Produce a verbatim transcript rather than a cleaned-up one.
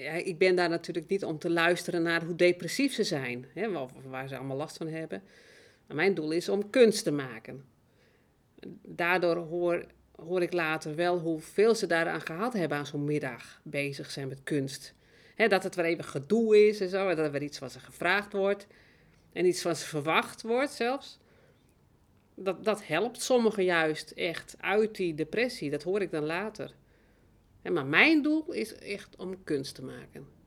ja, ik ben daar natuurlijk niet om te luisteren naar hoe depressief ze zijn, hè, of waar ze allemaal last van hebben. Maar mijn doel is om kunst te maken. Daardoor hoor, hoor ik later wel hoeveel ze daaraan gehad hebben aan zo'n middag bezig zijn met kunst. Hè, dat het weer even gedoe is en zo, en dat er weer iets van ze gevraagd wordt en iets van ze verwacht wordt zelfs. Dat, dat helpt sommigen juist echt uit die depressie, dat hoor ik dan later. Hè, maar mijn doel is echt om kunst te maken.